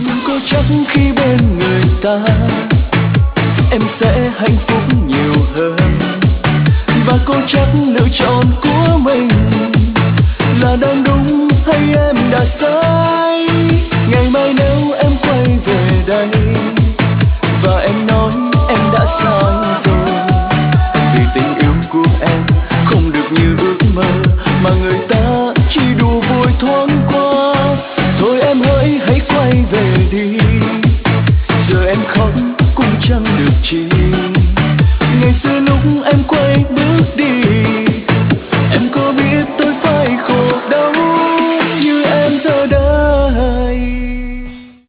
Có chắc khi bên người ta em sẽ hạnh phúc nhiều hơn, và có chắc lựa chọn của mình là đang đúng hay em đã sai. Ngày mai nếu em quay về đây và em nói em đã sai rồi, vì tình yêu của em không được như ước mơ, mà người ta chỉ đùa vui thoáng qua. Thôi em hỡi hãy quay về đi, giờ em khóc cũng chẳng được chi. Ngày xưa lúc em